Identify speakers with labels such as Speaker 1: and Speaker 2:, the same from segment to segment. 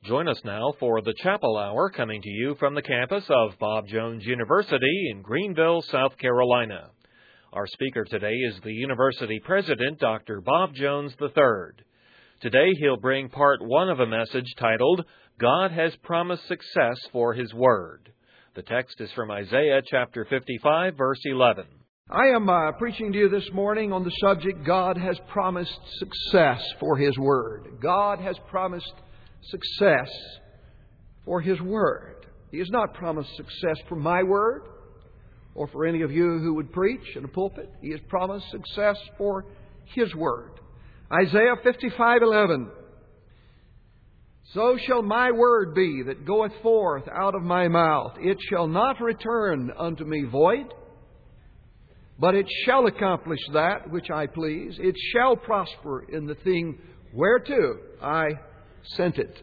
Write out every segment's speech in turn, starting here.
Speaker 1: Join us now for the Chapel Hour, coming to you from the campus of Bob Jones University in Greenville, South Carolina. Our speaker today is the university president, Dr. Bob Jones III. Today he'll bring part one of a message titled, God Has Promised Success for His Word. The text is from Isaiah chapter 55, verse 11.
Speaker 2: I am preaching to you this morning on the subject, God has promised success for His Word. God has promised success for His Word. He has not promised success for my Word or for any of you who would preach in a pulpit. He has promised success for His Word. Isaiah 55:11. So shall my word be that goeth forth out of my mouth. It shall not return unto me void, but it shall accomplish that which I please. It shall prosper in the thing whereto I sent it.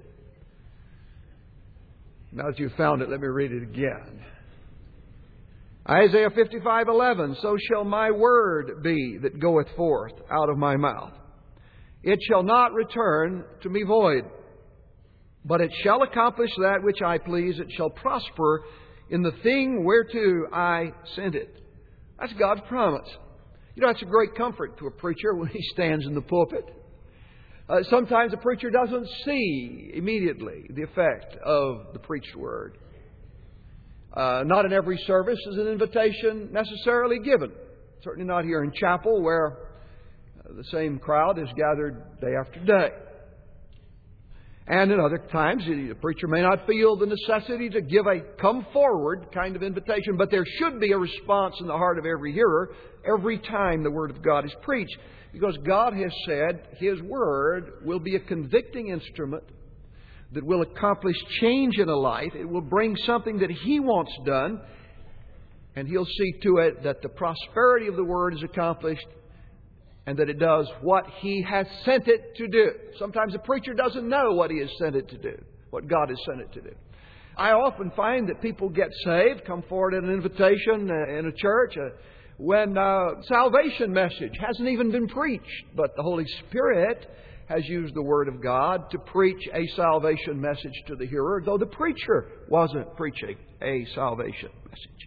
Speaker 2: Now that you've found it, let me read it again. Isaiah 55:11. So shall my word be that goeth forth out of my mouth. It shall not return to me void, but it shall accomplish that which I please. It shall prosper in the thing whereto I sent it. That's God's promise. You know, it's a great comfort to a preacher when he stands in the pulpit. Sometimes a preacher doesn't see immediately the effect of the preached word. Not in every service is an invitation necessarily given. Certainly not here in chapel, where the same crowd is gathered day after day. And in other times, the preacher may not feel the necessity to give a come forward kind of invitation, but there should be a response in the heart of every hearer every time the Word of God is preached. Because God has said His Word will be a convicting instrument that will accomplish change in a life. It will bring something that He wants done, and He'll see to it that the prosperity of the Word is accomplished and that it does what He has sent it to do. Sometimes a preacher doesn't know what he has sent it to do, what God has sent it to do. I often find that people get saved, come forward at an invitation in a church, when salvation message hasn't even been preached, but the Holy Spirit has used the Word of God to preach a salvation message to the hearer, though the preacher wasn't preaching a salvation message.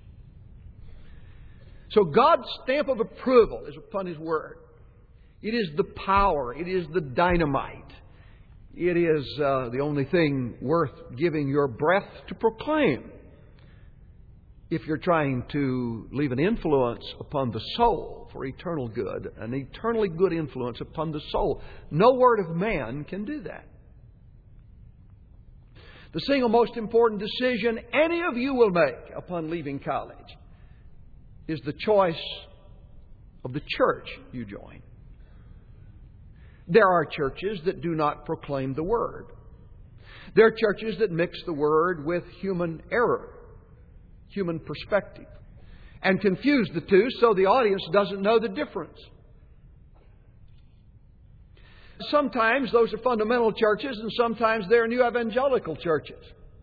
Speaker 2: So God's stamp of approval is upon His Word. It is the power. It is the dynamite. It is the only thing worth giving your breath to proclaim if you're trying to leave an influence upon the soul for eternal good, an eternally good influence upon the soul. No word of man can do that. The single most important decision any of you will make upon leaving college is the choice of the church you join. There are churches that do not proclaim the Word. There are churches that mix the Word with human error, human perspective, and confuse the two so the audience doesn't know the difference. Sometimes those are fundamental churches, and sometimes they're new evangelical churches.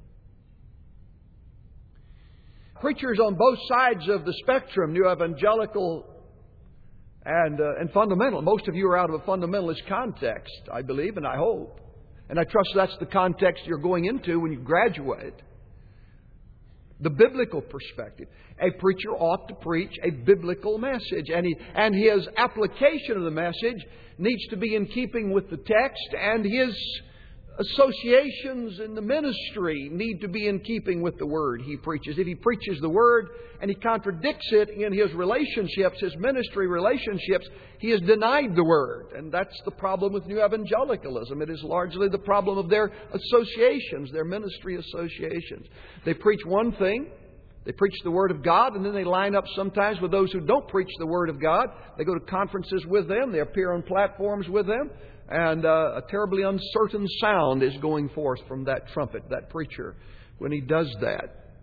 Speaker 2: Preachers on both sides of the spectrum, new evangelical and fundamental. Most of you are out of a fundamentalist context, I believe, and I hope. And I trust that's the context you're going into when you graduate. The biblical perspective. A preacher ought to preach a biblical message, and his application of the message needs to be in keeping with the text, and his associations in the ministry need to be in keeping with the Word he preaches. If he preaches the Word and he contradicts it in his relationships, his ministry relationships, he has denied the Word. And that's the problem with new evangelicalism. It is largely the problem of their associations, their ministry associations. They preach one thing, they preach the Word of God, and then they line up sometimes with those who don't preach the Word of God. They go to conferences with them, they appear on platforms with them, and a terribly uncertain sound is going forth from that trumpet, that preacher, when he does that.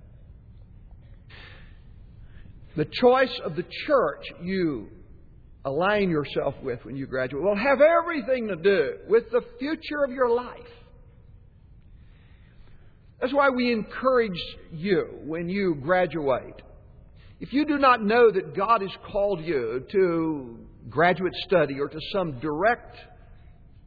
Speaker 2: The choice of the church you align yourself with when you graduate will have everything to do with the future of your life. That's why we encourage you when you graduate. If you do not know that God has called you to graduate study or to some direct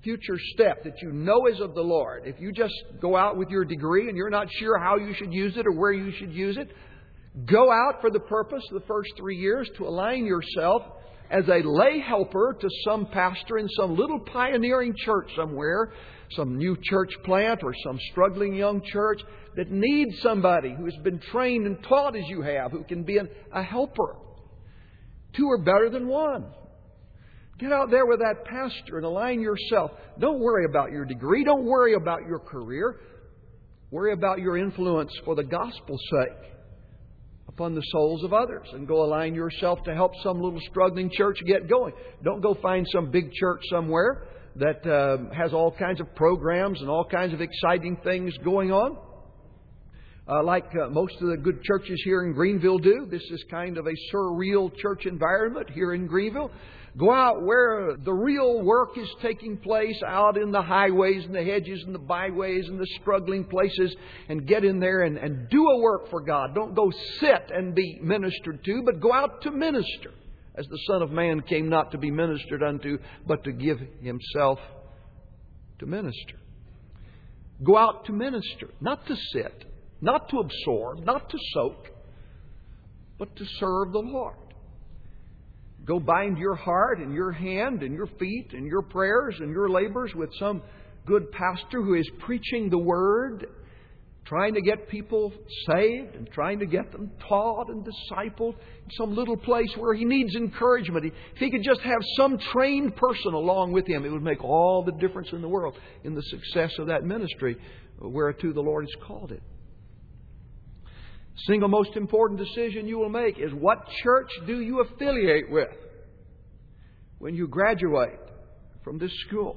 Speaker 2: future step that you know is of the Lord, if you just go out with your degree and you're not sure how you should use it or where you should use it, go out for the purpose of the first 3 years to align yourself as a lay helper to some pastor in some little pioneering church somewhere, some new church plant or some struggling young church that needs somebody who has been trained and taught as you have, who can be a helper. 2 are better than 1. Get out there with that pastor and align yourself. Don't worry about your degree. Don't worry about your career. Worry about your influence for the gospel's sake upon the souls of others, and go align yourself to help some little struggling church get going. Don't go find some big church somewhere that has all kinds of programs and all kinds of exciting things going on. Like most of the good churches here in Greenville do. This is kind of a surreal church environment here in Greenville. Go out where the real work is taking place, out in the highways and the hedges and the byways and the struggling places, and get in there and do a work for God. Don't go sit and be ministered to, but go out to minister, as the Son of Man came not to be ministered unto, but to give Himself to minister. Go out to minister, not to sit, not to absorb, not to soak, but to serve the Lord. Go bind your heart and your hand and your feet and your prayers and your labors with some good pastor who is preaching the Word, trying to get people saved and trying to get them taught and discipled in some little place where he needs encouragement. If he could just have some trained person along with him, it would make all the difference in the world in the success of that ministry whereto the Lord has called it. Single most important decision you will make is, what church do you affiliate with when you graduate from this school?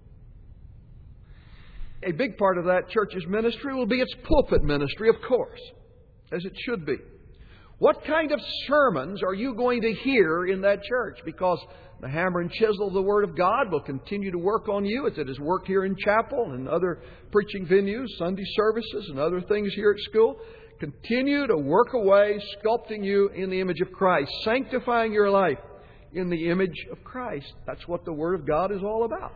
Speaker 2: A big part of that church's ministry will be its pulpit ministry, of course, as it should be. What kind of sermons are you going to hear in that church? Because the hammer and chisel of the Word of God will continue to work on you as it has worked here in chapel and other preaching venues, Sunday services and other things here at school. Continue to work away, sculpting you in the image of Christ, sanctifying your life in the image of Christ. That's what the Word of God is all about.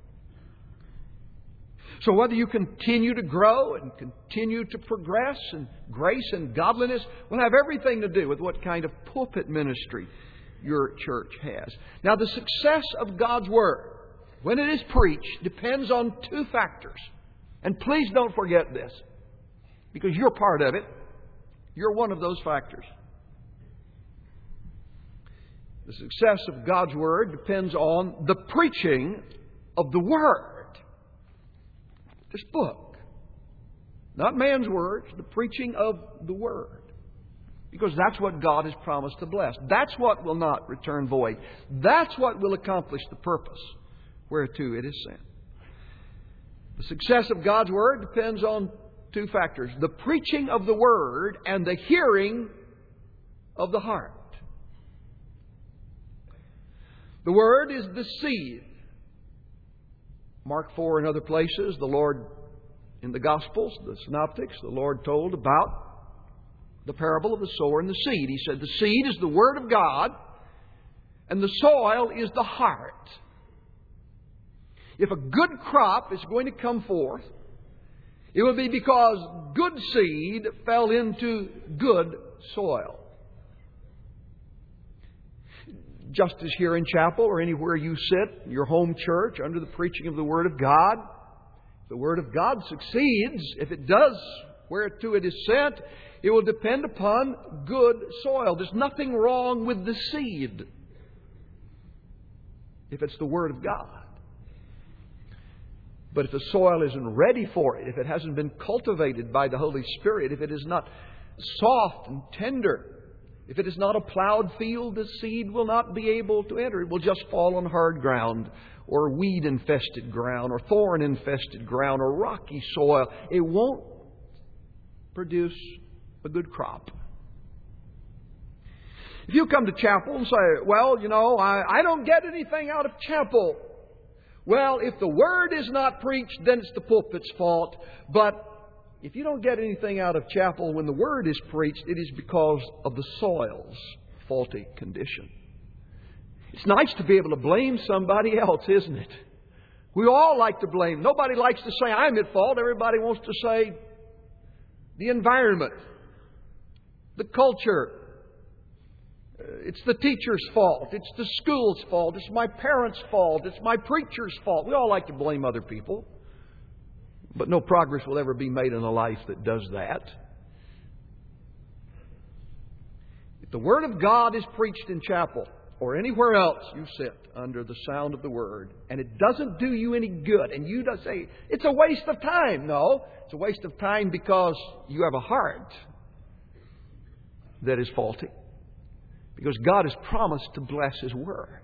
Speaker 2: So whether you continue to grow and continue to progress in grace and godliness will have everything to do with what kind of pulpit ministry your church has. Now, the success of God's Word, when it is preached, depends on 2 factors. And please don't forget this, because you're part of it. You're one of those factors. The success of God's Word depends on the preaching of the Word. This book. Not man's words, the preaching of the Word. Because that's what God has promised to bless. That's what will not return void. That's what will accomplish the purpose whereto it is sent. The success of God's Word depends on 2 factors: the preaching of the Word and the hearing of the heart. The Word is the seed. Mark 4 and other places, the Lord, in the Gospels, the Synoptics, the Lord told about the parable of the sower and the seed. He said the seed is the Word of God and the soil is the heart. If a good crop is going to come forth, it will be because good seed fell into good soil. Just as here in chapel or anywhere you sit, in your home church, under the preaching of the Word of God, the Word of God succeeds. If it does, whereto it is sent, it will depend upon good soil. There's nothing wrong with the seed if it's the Word of God. But if the soil isn't ready for it, if it hasn't been cultivated by the Holy Spirit, if it is not soft and tender, if it is not a plowed field, the seed will not be able to enter. It will just fall on hard ground, or weed-infested ground, or thorn-infested ground, or rocky soil. It won't produce a good crop. If you come to chapel and say, well, you know, I don't get anything out of chapel. Well, if the Word is not preached, then it's the pulpit's fault. But if you don't get anything out of chapel when the Word is preached, it is because of the soil's faulty condition. It's nice to be able to blame somebody else, isn't it? We all like to blame. Nobody likes to say, I'm at fault. Everybody wants to say, the environment, the culture. It's the teacher's fault. It's the school's fault. It's my parents' fault. It's my preacher's fault. We all like to blame other people. But no progress will ever be made in a life that does that. If the Word of God is preached in chapel or anywhere else you sit under the sound of the Word, and it doesn't do you any good, and you don't say, it's a waste of time. No, it's a waste of time because you have a heart that is faulty. Because God has promised to bless His Word.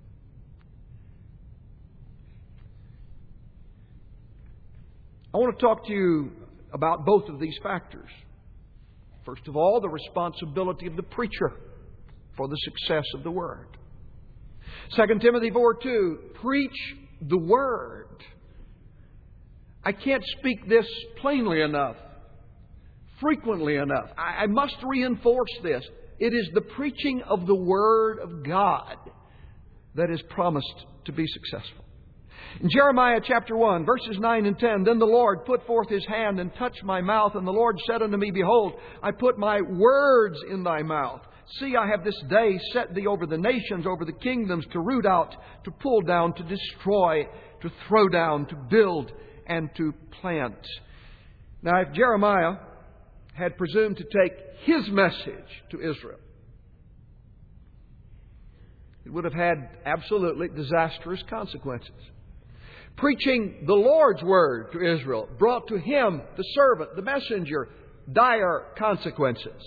Speaker 2: I want to talk to you about both of these factors. First of all, the responsibility of the preacher for the success of the Word. 2 Timothy 4:2, preach the Word. I can't speak this plainly enough, frequently enough. I must reinforce this. It is the preaching of the Word of God that is promised to be successful. In Jeremiah chapter 1, verses 9 and 10, then the Lord put forth His hand and touched my mouth, and the Lord said unto me, behold, I put my words in thy mouth. See, I have this day set thee over the nations, over the kingdoms, to root out, to pull down, to destroy, to throw down, to build, and to plant. Now, if Jeremiah had presumed to take his message to Israel, it would have had absolutely disastrous consequences. Preaching the Lord's Word to Israel brought to him, the servant, the messenger, dire consequences.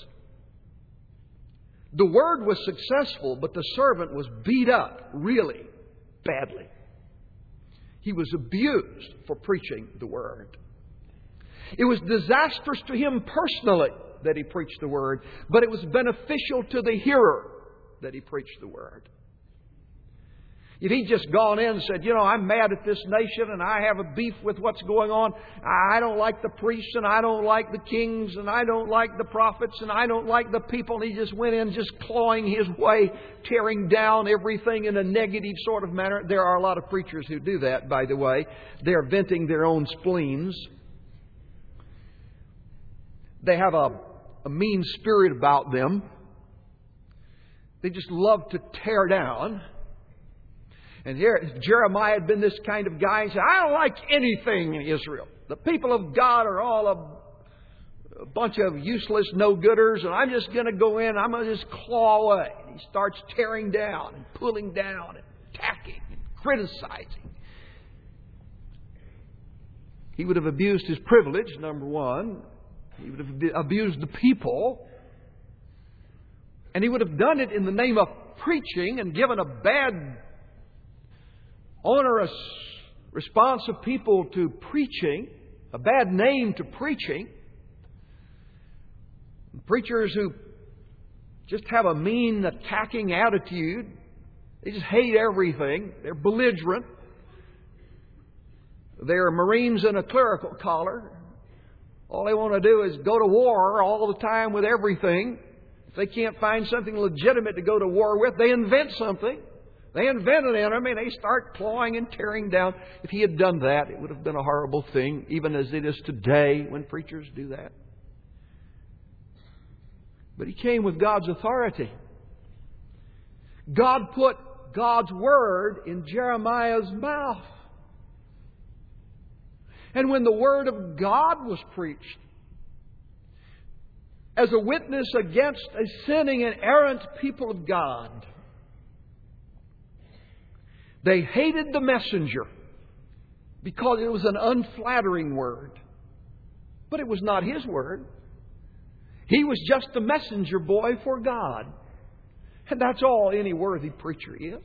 Speaker 2: The Word was successful, but the servant was beat up really badly. He was abused for preaching the Word. It was disastrous to him personally that he preached the Word, but it was beneficial to the hearer that he preached the Word. If he'd just gone in and said, I'm mad at this nation and I have a beef with what's going on. I don't like the priests and I don't like the kings and I don't like the prophets and I don't like the people. And he just went in just clawing his way, tearing down everything in a negative sort of manner. There are a lot of preachers who do that, by the way. They're venting their own spleens. They have a mean spirit about them. They just love to tear down. And here, Jeremiah had been this kind of guy. He said, I don't like anything in Israel. The people of God are all a bunch of useless no-gooders, and I'm just going to go in, I'm going to just claw away. And he starts tearing down and pulling down and attacking and criticizing. He would have abused his privilege, number one. He would have abused the people. And he would have done it in the name of preaching and given a bad, onerous response of people to preaching, a bad name to preaching. Preachers who just have a mean, attacking attitude. They just hate everything. They're belligerent. They're Marines in a clerical collar. All they want to do is go to war all the time with everything. If they can't find something legitimate to go to war with, they invent something. They invent an enemy and they start clawing and tearing down. If he had done that, it would have been a horrible thing, even as it is today when preachers do that. But he came with God's authority. God put God's Word in Jeremiah's mouth. And when the Word of God was preached, as a witness against a sinning and errant people of God, they hated the messenger because it was an unflattering word. But it was not his word. He was just the messenger boy for God. And that's all any worthy preacher is.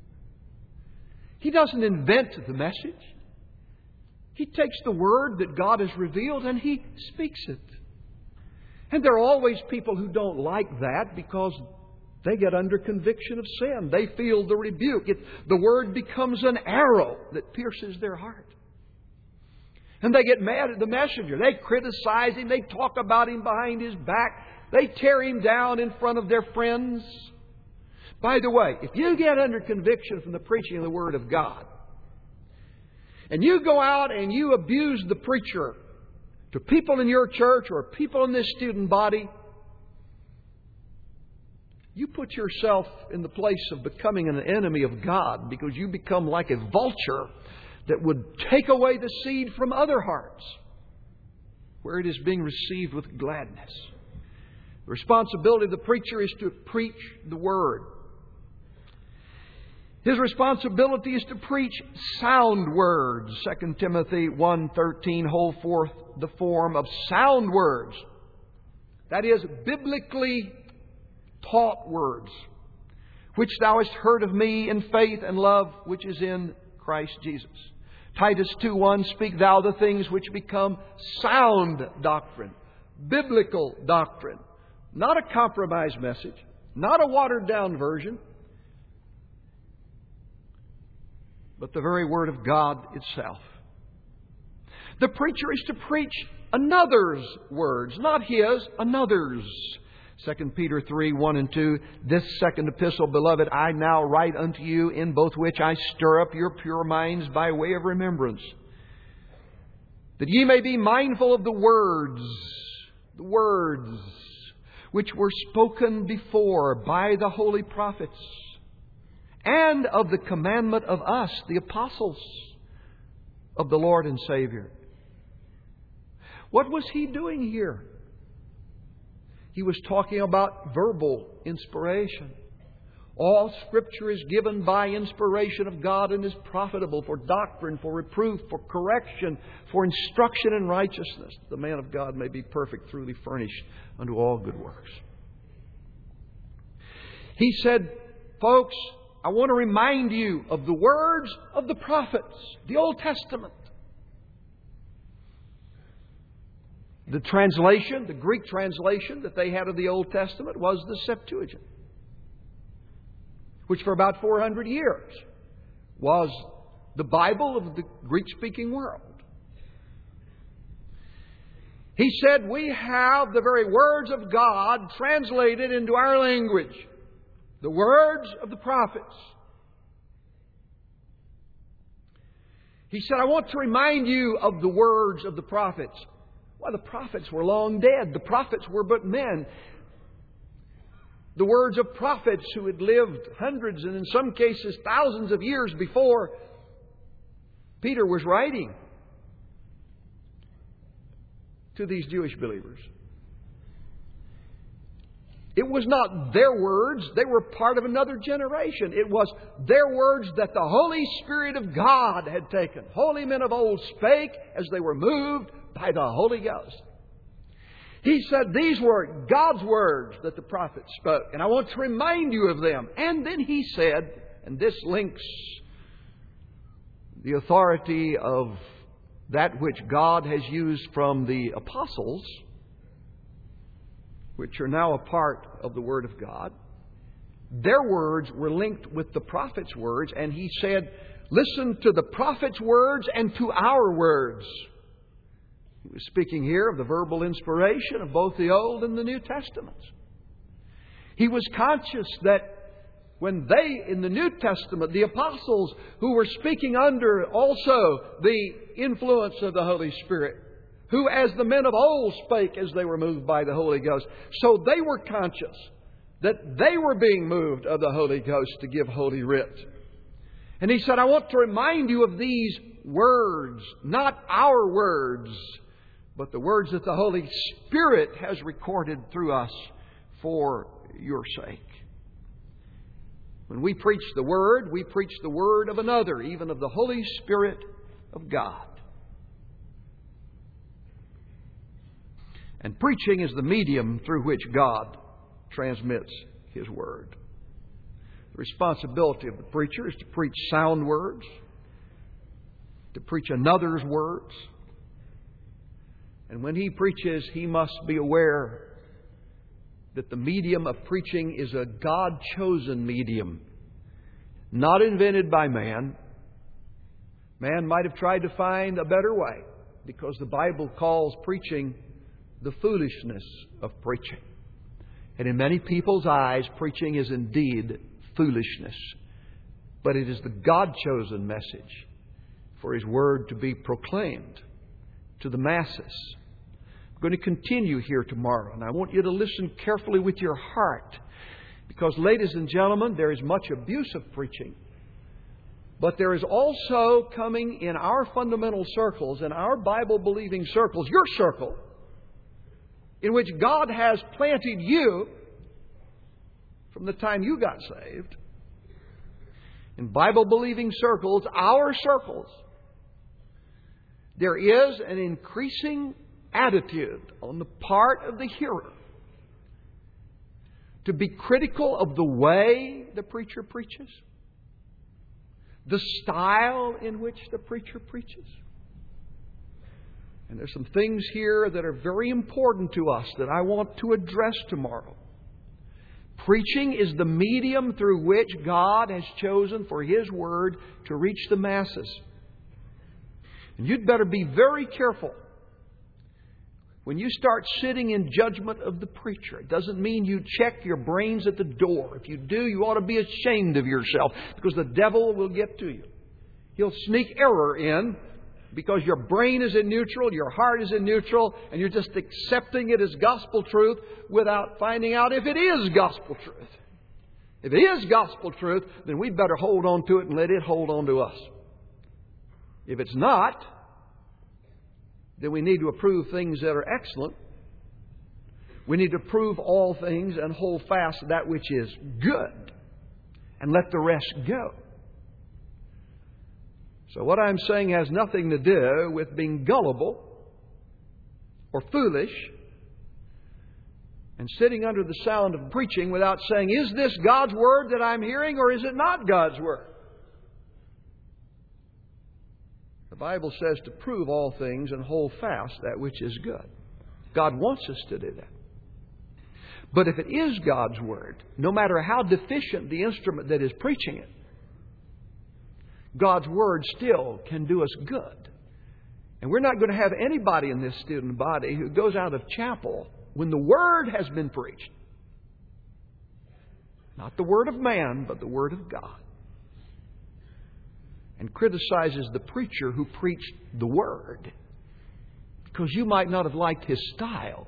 Speaker 2: He doesn't invent the message. He takes the word that God has revealed and he speaks it. And there are always people who don't like that because they get under conviction of sin. They feel the rebuke. The word becomes an arrow that pierces their heart. And they get mad at the messenger. They criticize him. They talk about him behind his back. They tear him down in front of their friends. By the way, if you get under conviction from the preaching of the Word of God, and you go out and you abuse the preacher to people in your church or people in this student body, you put yourself in the place of becoming an enemy of God, because you become like a vulture that would take away the seed from other hearts where it is being received with gladness. The responsibility of the preacher is to preach the Word. His responsibility is to preach sound words. 2 Timothy 1:13 hold forth the form of sound words. That is, biblically taught words, which thou hast heard of me in faith and love which is in Christ Jesus. Titus 2:1, speak thou the things which become sound doctrine, biblical doctrine. Not a compromised message, not a watered down version, but the very Word of God itself. The preacher is to preach another's words, not his, another's. 2 Peter 3:1 and 2, this second epistle, beloved, I now write unto you, in both which I stir up your pure minds by way of remembrance, that ye may be mindful of the words which were spoken before by the holy prophets, and of the commandment of us, the apostles of the Lord and Savior. What was he doing here? He was talking about verbal inspiration. All Scripture is given by inspiration of God and is profitable for doctrine, for reproof, for correction, for instruction in righteousness. The man of God may be perfect, truly furnished unto all good works. He said, folks, I want to remind you of the words of the prophets, the Old Testament. The translation, the Greek translation that they had of the Old Testament was the Septuagint, which for about 400 years was the Bible of the Greek-speaking world. He said, we have the very words of God translated into our language, the words of the prophets. He said, I want to remind you of the words of the prophets. Well, the prophets were long dead. The prophets were but men. The words of prophets who had lived hundreds and in some cases thousands of years before Peter was writing to these Jewish believers. It was not their words. They were part of another generation. It was their words that the Holy Spirit of God had taken. Holy men of old spake as they were moved by the Holy Ghost. He said these were God's words that the prophets spoke, and I want to remind you of them. And then he said, and this links the authority of that which God has used from the apostles, which are now a part of the Word of God. Their words were linked with the prophet's words, and he said, listen to the prophet's words and to our words. He was speaking here of the verbal inspiration of both the Old and the New Testaments. He was conscious that when they, in the New Testament, the apostles who were speaking under also the influence of the Holy Spirit, who as the men of old spake as they were moved by the Holy Ghost, so they were conscious that they were being moved of the Holy Ghost to give Holy Writ. And he said, I want to remind you of these words, not our words, but the words that the Holy Spirit has recorded through us for your sake. When we preach the Word, we preach the Word of another, even of the Holy Spirit of God. And preaching is the medium through which God transmits His Word. The responsibility of the preacher is to preach sound words, to preach another's words. And when he preaches, he must be aware that the medium of preaching is a God-chosen medium, not invented by man. Man might have tried to find a better way, because the Bible calls preaching the foolishness of preaching. And in many people's eyes, preaching is indeed foolishness. But it is the God-chosen message for His Word to be proclaimed to the masses. I'm going to continue here tomorrow, and I want you to listen carefully with your heart, because, ladies and gentlemen, there is much abuse of preaching. But there is also coming in our fundamental circles, in our Bible-believing circles, your circle, in which God has planted you from the time you got saved. In Bible-believing circles, our circles, there is an increasing attitude on the part of the hearer to be critical of the way the preacher preaches, the style in which the preacher preaches. And there's some things here that are very important to us that I want to address tomorrow. Preaching is the medium through which God has chosen for His Word to reach the masses. And you'd better be very careful when you start sitting in judgment of the preacher. It doesn't mean you check your brains at the door. If you do, you ought to be ashamed of yourself, because the devil will get to you. He'll sneak error in because your brain is in neutral, your heart is in neutral, and you're just accepting it as gospel truth without finding out if it is gospel truth. If it is gospel truth, then we'd better hold on to it and let it hold on to us. If it's not, then we need to approve things that are excellent. We need to prove all things and hold fast that which is good, and let the rest go. So what I'm saying has nothing to do with being gullible or foolish and sitting under the sound of preaching without saying, is this God's Word that I'm hearing, or is it not God's Word? The Bible says to prove all things and hold fast that which is good. God wants us to do that. But if it is God's Word, no matter how deficient the instrument that is preaching it, God's Word still can do us good. And we're not going to have anybody in this student body who goes out of chapel when the Word has been preached. Not the Word of man, but the Word of God. And criticizes the preacher who preached the Word, because you might not have liked his style,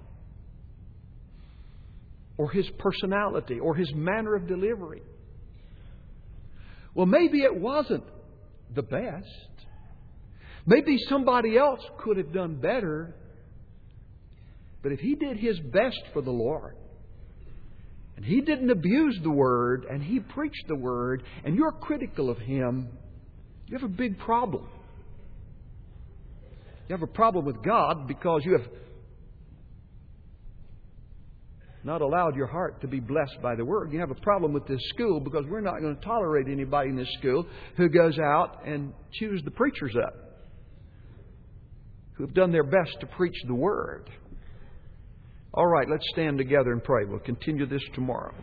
Speaker 2: or his personality, or his manner of delivery. Well, maybe it wasn't the best. Maybe somebody else could have done better. But if he did his best for the Lord, and he didn't abuse the Word, and he preached the Word, and you're critical of him, you have a big problem. You have a problem with God because you have not allowed your heart to be blessed by the Word. You have a problem with this school because we're not going to tolerate anybody in this school who goes out and chews the preachers up, who have done their best to preach the Word. All right, let's stand together and pray. We'll continue this tomorrow.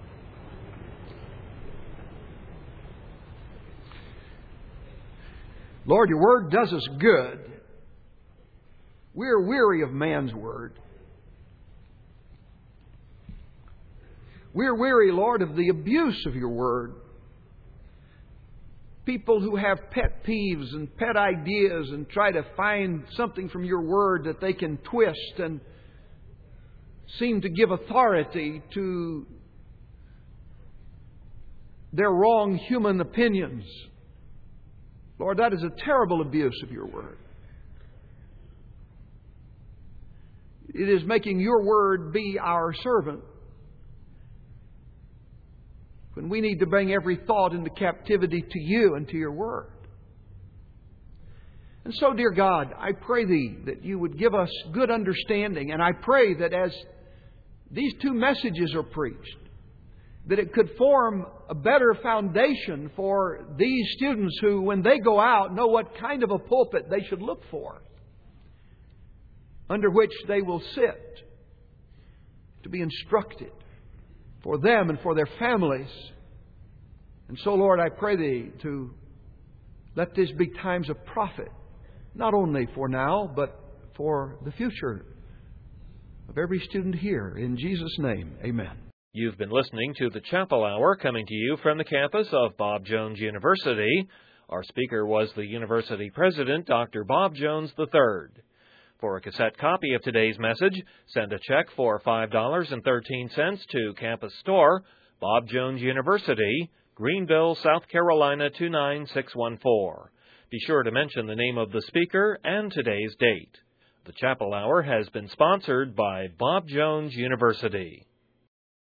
Speaker 2: Lord, Your Word does us good. We're weary of man's word. We're weary, Lord, of the abuse of Your Word. People who have pet peeves and pet ideas and try to find something from Your Word that they can twist and seem to give authority to their wrong human opinions. Lord, that is a terrible abuse of Your Word. It is making Your Word be our servant when we need to bring every thought into captivity to You and to Your Word. And so, dear God, I pray Thee that You would give us good understanding. And I pray that as these two messages are preached, that it could form a better foundation for these students who, when they go out, know what kind of a pulpit they should look for, under which they will sit to be instructed for them and for their families. And so, Lord, I pray Thee to let this be times of profit, not only for now, but for the future of every student here. In Jesus' name, amen.
Speaker 1: You've been listening to the Chapel Hour, coming to you from the campus of Bob Jones University. Our speaker was the university president, Dr. Bob Jones III. For a cassette copy of today's message, send a check for $5.13 to Campus Store, Bob Jones University, Greenville, South Carolina 29614. Be sure to mention the name of the speaker and today's date. The Chapel Hour has been sponsored by Bob Jones University.